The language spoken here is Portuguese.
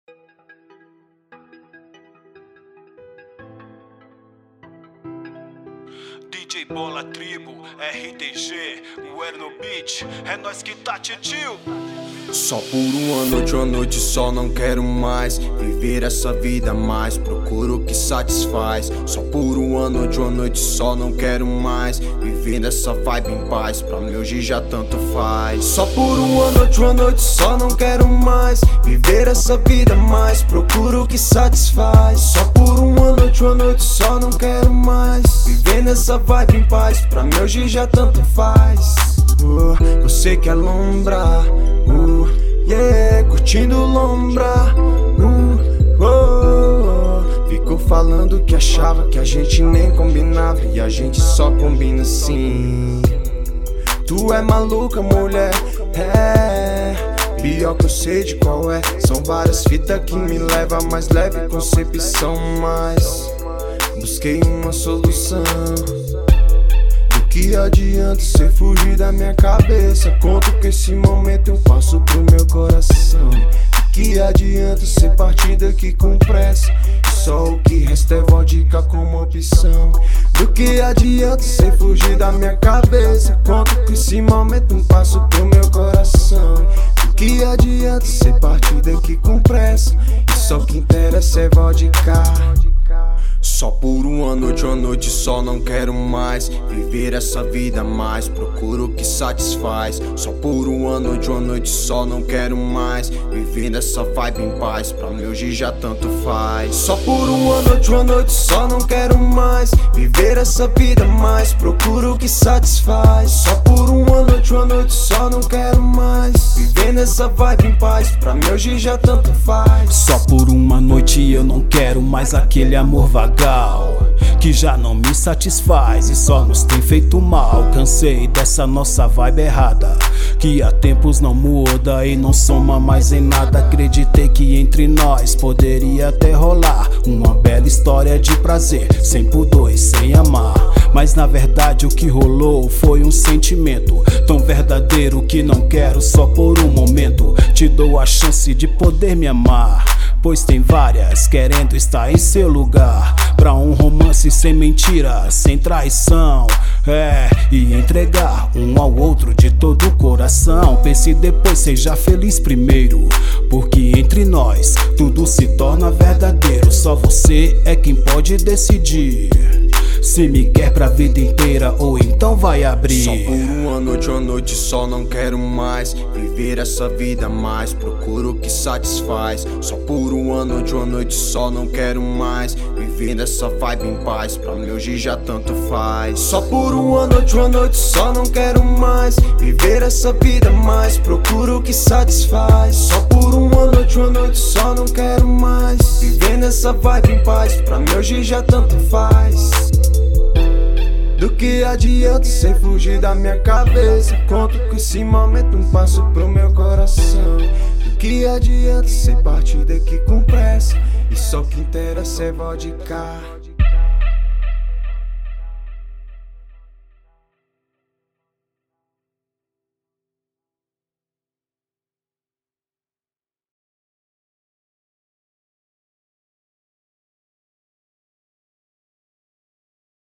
DJ Bola Tribo, RTG, o Erno Beat, é nós que tá tio. Só por uma noite só não quero mais viver essa vida mais, procuro o que satisfaz. Só por uma noite só não quero mais viver essa vibe em paz, pra mim hoje já tanto faz. Só por uma noite só não quero mais viver essa vida mais, procuro o que satisfaz. Só por uma noite só não quero mais viver nessa vibe em paz, pra mim hoje já tanto faz. Você quer lombrar, yeah, curtindo lombra, ficou falando que achava que a gente nem combinava, e a gente só combina assim. Tu é maluca, mulher, pior que eu sei de qual é. São várias fitas que me levam a mais leve concepção, mas busquei uma solução. Que adianta cê fugir da minha cabeça? Conto que esse momento eu passo pro meu coração. Que adianta cê partir daqui com pressa? Só o que resta é vodka como opção. Do que adianta cê fugir da minha cabeça? Conto que esse momento eu passo pro meu coração. Do que adianta cê partir daqui com pressa? E só o que interessa é vodka. Só por uma noite só não quero mais viver essa vida mais, procuro o que satisfaz. Só por uma noite só não quero mais viver nessa vibe em paz, pra mim hoje já tanto faz. Só por uma noite só não quero mais viver essa vida mais, procuro o que satisfaz. Só por uma noite só não quero mais viver nessa vibe em paz, pra mim hoje já tanto faz. Só por uma noite eu não quero mais aquele amor vagal que já não me satisfaz e só nos tem feito mal. Cansei dessa nossa vibe errada, que há tempos não muda e não soma mais em nada. Acreditei que entre nós poderia até rolar uma bela história de prazer, sem pudor e sem amar. Mas na verdade o que rolou foi um sentimento tão verdadeiro que não quero só por um momento. Te dou a chance de poder me amar, pois tem várias querendo estar em seu lugar. Pra um romance sem mentira, sem traição, e entregar um ao outro de todo o coração. Pense depois, seja feliz primeiro, porque entre nós tudo se torna verdadeiro. Só você é quem pode decidir se me quer pra vida inteira ou então vai abrir. Só por uma noite só não quero mais viver essa vida mais, procuro o que satisfaz. Só por uma noite só não quero mais viver nessa vibe em paz, pra mim hoje já tanto faz. Só por uma noite só não quero mais viver essa vida mais, procuro o que satisfaz. Só por uma noite só não quero mais viver nessa vibe em paz, pra mim hoje já tanto faz. Do que adianta cê fugir da minha cabeça? Conto que esse momento um passo pro meu coração. Do que adianta cê partir daqui com pressa? E só o que interessa é vodka.